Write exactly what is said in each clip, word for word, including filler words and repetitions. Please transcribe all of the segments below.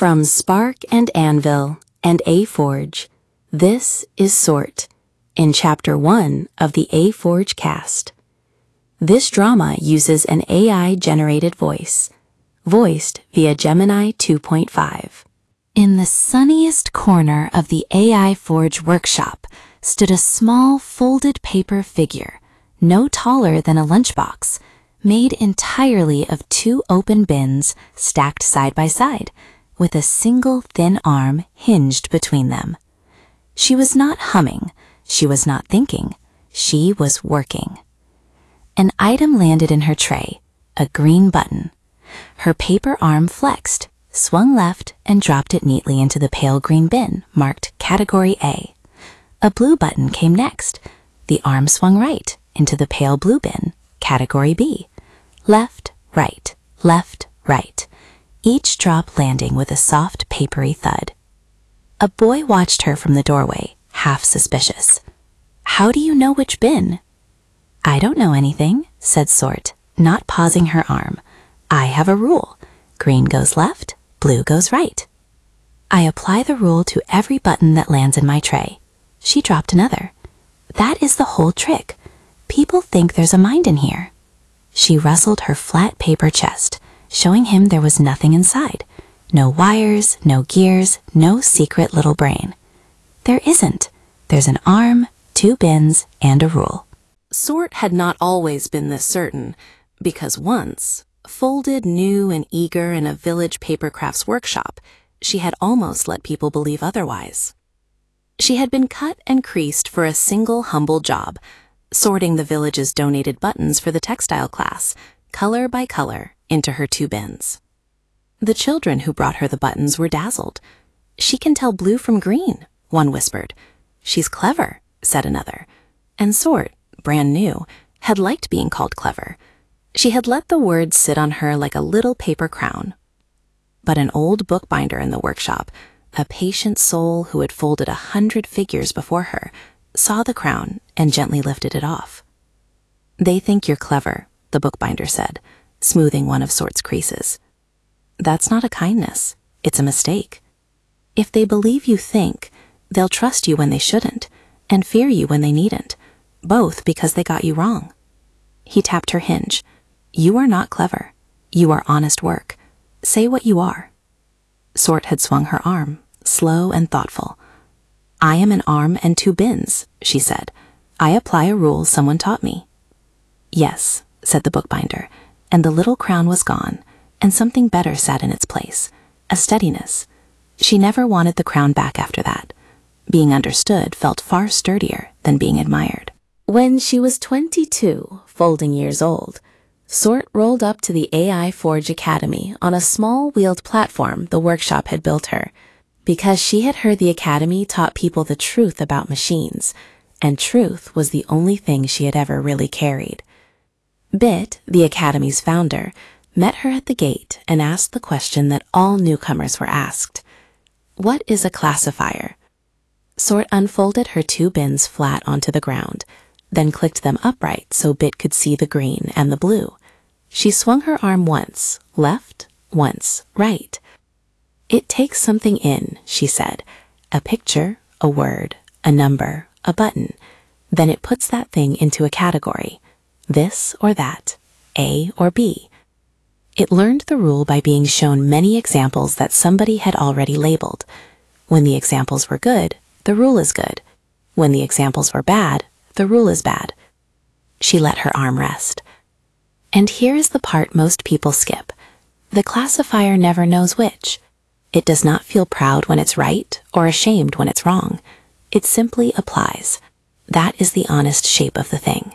From Spark and Anvil and A-Forge, this is Sort, in Chapter one of the A-Forge cast. This drama uses an A I-generated voice, voiced via Gemini two point five. In the sunniest corner of the A I Forge workshop stood a small folded paper figure, no taller than a lunchbox, made entirely of two open bins stacked side by side, with a single thin arm hinged between them. She was not humming, she was not thinking, she was working. An item landed in her tray, a green button. Her paper arm flexed, swung left, and dropped it neatly into the pale green bin marked Category A. A blue button came next. The arm swung right into the pale blue bin, Category B. Left, right, left, right, each drop landing with a soft, papery thud. A boy watched her from the doorway, half suspicious. "How do you know which bin?" "I don't know anything," said Sort, not pausing her arm. "I have a rule. Green goes left, blue goes right. I apply the rule to every button that lands in my tray." She dropped another. "That is the whole trick. People think there's a mind in here." She rustled her flat paper chest, showing him there was nothing inside. No wires, no gears, no secret little brain. "There isn't. There's an arm, two bins, and a rule." Sort had not always been this certain, because once, folded, new, and eager in a village papercrafts workshop, she had almost let people believe otherwise. She had been cut and creased for a single humble job, sorting the village's donated buttons for the textile class, color by color, into her two bins. The children who brought her the buttons were dazzled. "She can tell blue from green," one whispered. "She's clever," said another. And Sort, brand new, had liked being called clever. She had let the words sit on her like a little paper crown. But an old bookbinder in the workshop, a patient soul who had folded a hundred figures before her, saw the crown and gently lifted it off. "They think you're clever," the bookbinder said, smoothing one of Sort's creases. "That's not a kindness, it's a mistake. If they believe you think, they'll trust you when they shouldn't, and fear you when they needn't, both because they got you wrong." He tapped her hinge. "You are not clever. You are honest work. Say what you are." Sort had swung her arm, slow and thoughtful. "I am an arm and two bins," she said. "I apply a rule someone taught me." "Yes," said the bookbinder, and the little crown was gone, and something better sat in its place, a steadiness. She never wanted the crown back after that. Being understood felt far sturdier than being admired. When she was twenty-two, folding years old, Sort rolled up to the A I Forge Academy on a small wheeled platform the workshop had built her, because she had heard the academy taught people the truth about machines, and truth was the only thing she had ever really carried. Bit, the academy's founder, met her at the gate and asked the question that all newcomers were asked. "What is a classifier?" Sort unfolded her two bins flat onto the ground, then clicked them upright so Bit could see the green and the blue. She swung her arm once, left, once, right. "It takes something in," she said, "a picture, a word, a number, a button. Then it puts that thing into a category, this or that, A or B." It learned the rule by being shown many examples that somebody had already labeled. When the examples were good, the rule is good. When the examples were bad, the rule is bad. She let her arm rest. And here is the part most people skip. The classifier never knows which. It does not feel proud when it's right or ashamed when it's wrong. It simply applies. That is the honest shape of the thing.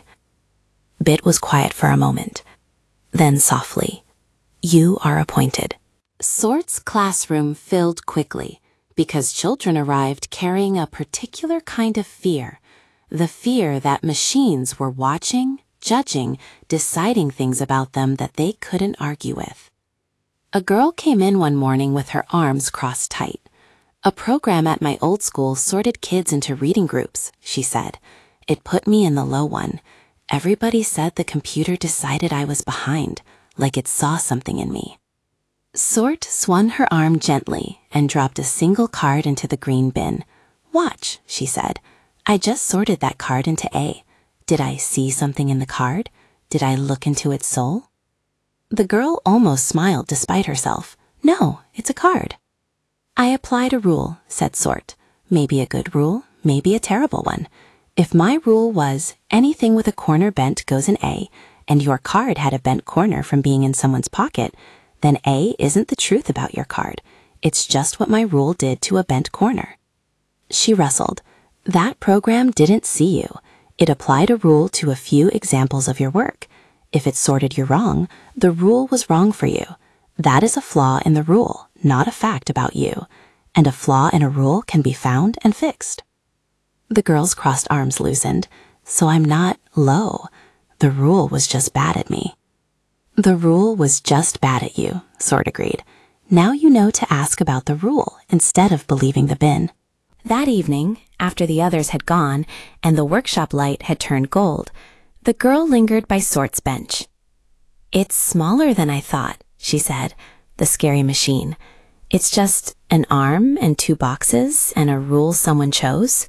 Bit was quiet for a moment. Then softly, "You are appointed." Sort's classroom filled quickly because children arrived carrying a particular kind of fear. The fear that machines were watching, judging, deciding things about them that they couldn't argue with. A girl came in one morning with her arms crossed tight. "A program at my old school sorted kids into reading groups," she said. "It put me in the low one. Everybody said the computer decided I was behind, like it saw something in me." Sort swung her arm gently and dropped a single card into the green bin. "Watch," she said. "I just sorted that card into A. Did I see something in the card? Did I look into its soul?" The girl almost smiled despite herself. "No, it's a card." "I applied a rule," said Sort. "Maybe a good rule, maybe a terrible one. If my rule was anything with a corner bent goes in A, and your card had a bent corner from being in someone's pocket, then A isn't the truth about your card. It's just what my rule did to a bent corner." She rustled. "That program didn't see you. It applied a rule to a few examples of your work. If it sorted you wrong, the rule was wrong for you. That is a flaw in the rule, not a fact about you. And a flaw in a rule can be found and fixed." The girl's crossed arms loosened. "So I'm not low. The rule was just bad at me." "The rule was just bad at you," Sort agreed. "Now you know to ask about the rule instead of believing the bin." That evening, after the others had gone and the workshop light had turned gold, the girl lingered by Sort's bench. "It's smaller than I thought," she said, "the scary machine. It's just an arm and two boxes and a rule someone chose."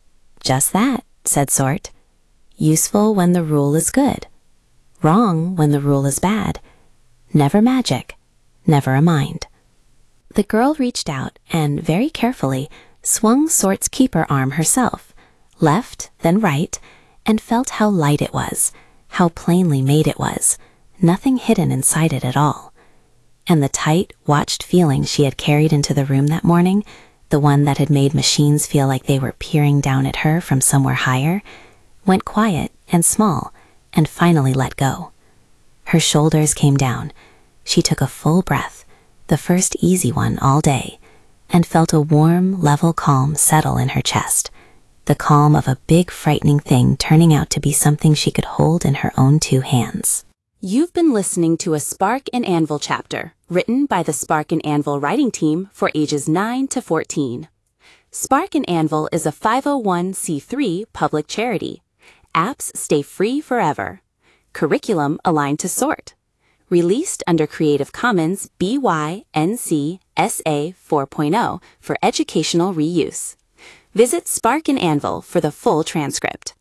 "Just that," said Sort. "Useful when the rule is good. Wrong when the rule is bad. Never magic, never a mind." The girl reached out and, very carefully, swung Sort's keeper arm herself, left, then right, and felt how light it was, how plainly made it was, nothing hidden inside it at all. And the tight, watched feeling she had carried into the room that morning, the one that had made machines feel like they were peering down at her from somewhere higher, went quiet and small, and finally let go. Her shoulders came down. She took a full breath, the first easy one all day, and felt a warm, level calm settle in her chest, the calm of a big, frightening thing turning out to be something she could hold in her own two hands. You've been listening to a Spark and Anvil chapter, written by the Spark and Anvil writing team for ages nine to fourteen. Spark and Anvil is a five oh one c three public charity. Apps stay free forever. Curriculum aligned to Sort. Released under Creative Commons B Y N C S A four point oh for educational reuse. Visit Spark and Anvil for the full transcript.